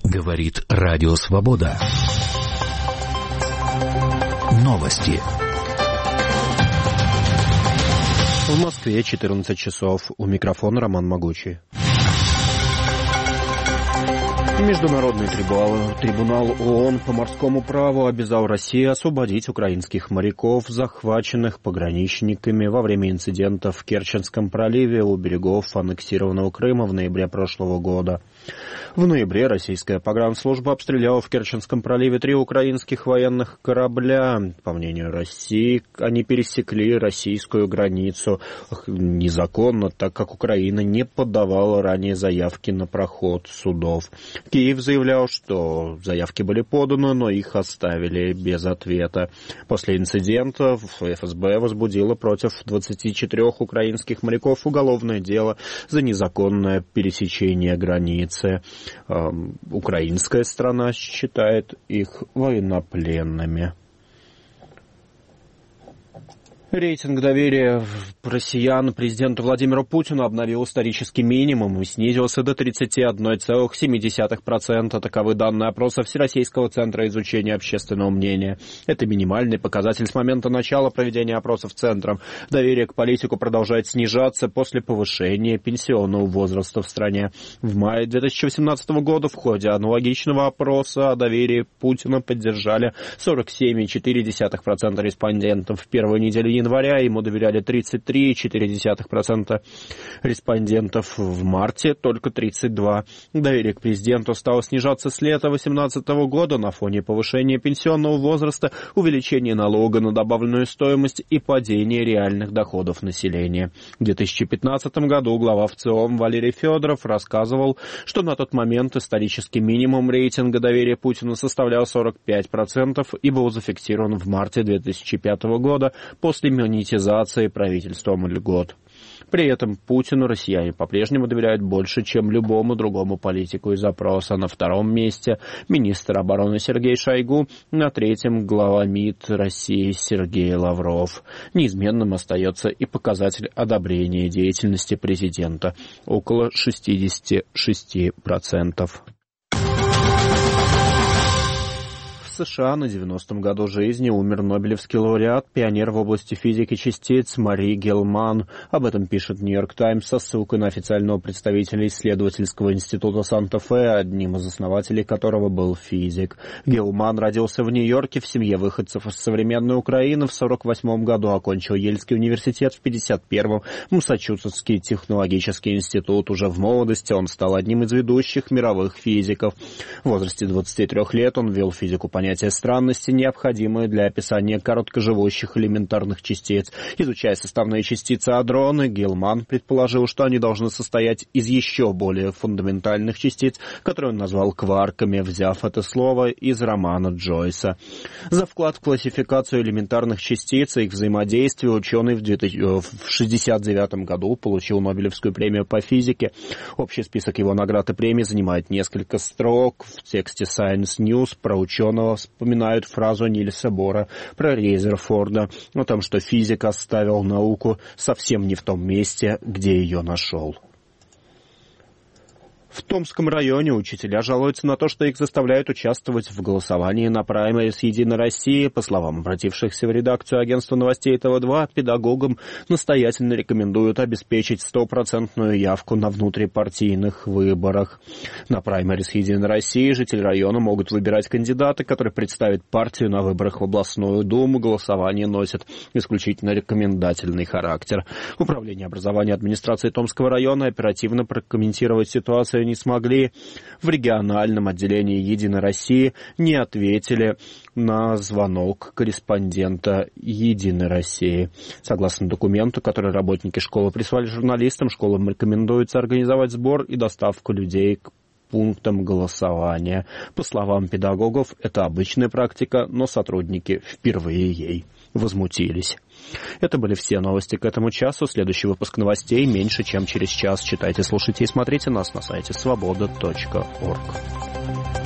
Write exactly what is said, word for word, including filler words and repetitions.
Говорит Радио Свобода. Новости. В Москве четырнадцать часов. У микрофона Роман Могучий. Международный трибунал, трибунал ООН по морскому праву обязал Россию освободить украинских моряков, захваченных пограничниками во время инцидента в Керченском проливе у берегов аннексированного Крыма в ноябре прошлого года. В ноябре российская погранслужба обстреляла в Керченском проливе три украинских военных корабля. По мнению России, они пересекли российскую границу незаконно, так как Украина не подавала ранее заявки на проход судов. Киев заявлял, что заявки были поданы, но их оставили без ответа. После инцидента эф эс бэ возбудила против двадцати четырёх украинских моряков уголовное дело за незаконное пересечение границы. Украинская сторона считает их военнопленными. Рейтинг доверия россиян президенту Владимиру Путину обновил исторический минимум и снизился до тридцать один целых семь десятых процента. Таковы данные опроса Всероссийского центра изучения общественного мнения. Это минимальный показатель с момента начала проведения опросов центром. Доверие к политику продолжает снижаться после повышения пенсионного возраста в стране. В мае две тысячи восемнадцатого года в ходе аналогичного опроса о доверии Путина поддержали сорок семь целых четыре десятых процента респондентов. В первую неделю января ему доверяли тридцать три целых четыре десятых процента респондентов, в марте только тридцать два процента. Доверие к президенту стало снижаться с лета две тысячи восемнадцатого года на фоне повышения пенсионного возраста, увеличения налога на добавленную стоимость и падения реальных доходов населения. В две тысячи пятнадцатом году глава ВЦИОМ Валерий Федоров рассказывал, что на тот момент исторический минимум рейтинга доверия Путину составлял сорок пять процентов и был зафиксирован в марте две тысячи пятого года после монетизации правительством льгот. При этом Путину россияне по-прежнему доверяют больше, чем любому другому политику из опроса. На втором месте министр обороны Сергей Шойгу, на третьем глава МИД России Сергей Лавров. Неизменным остается и показатель одобрения деятельности президента – около шестьдесят шесть процентов. В США на девяностом году жизни умер нобелевский лауреат, пионер в области физики частиц Мари Гелман. Об этом пишет «Нью-Йорк Таймс» со ссылкой на официального представителя исследовательского института Санта-Фе, одним из основателей которого был физик. Гелман родился в Нью-Йорке в семье выходцев из современной Украины. В сорок восьмом году окончил Ельский университет, в пятьдесят первом Массачусетский технологический институт. Уже в молодости он стал одним из ведущих мировых физиков. В возрасте двадцати трёх лет он ввел физику понятия странности, необходимые для описания короткоживущих элементарных частиц. Изучая составные частицы адроны, Гелман предположил, что они должны состоять из еще более фундаментальных частиц, которые он назвал кварками, взяв это слово из романа Джойса. За вклад в классификацию элементарных частиц и их взаимодействие ученый в шестьдесят девятом году получил Нобелевскую премию по физике. Общий список его наград и премий занимает несколько строк. В тексте Science News про ученого вспоминают фразу Нильса Бора про Резерфорда о том, что физик оставил науку совсем не в том месте, где ее нашел. В Томском районе учителя жалуются на то, что их заставляют участвовать в голосовании на праймерис «Единой России». По словам обратившихся в редакцию агентства новостей тэ вэ два, педагогам настоятельно рекомендуют обеспечить стопроцентную явку на внутрипартийных выборах. На праймерис «Единой России» жители района могут выбирать кандидата, который представит партию на выборах в областную думу. Голосование носит исключительно рекомендательный характер. Управление образования администрации Томского района оперативно прокомментировать ситуацию не смогли. В региональном отделении «Единой России» не ответили на звонок корреспондента «Единой России». Согласно документу, который работники школы прислали журналистам, школам рекомендуется организовать сбор и доставку людей к пунктам голосования. По словам педагогов, это обычная практика, но сотрудники впервые ей возмутились. Это были все новости к этому часу. Следующий выпуск новостей меньше, чем через час. Читайте, слушайте и смотрите нас на сайте свобода точка орг.